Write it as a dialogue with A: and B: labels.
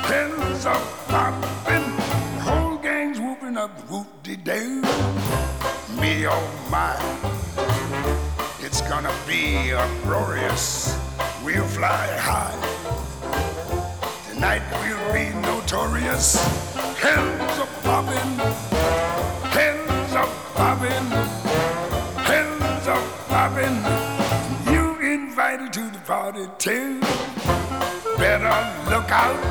A: Hens are popping, whole gang's whooping up whoop-de-doo. Me, oh my, it's gonna be uproarious. We'll fly high. Tonight we'll be notorious. Hens are popping, hens are popping, hens are popping. You invited to the party too. Better look out.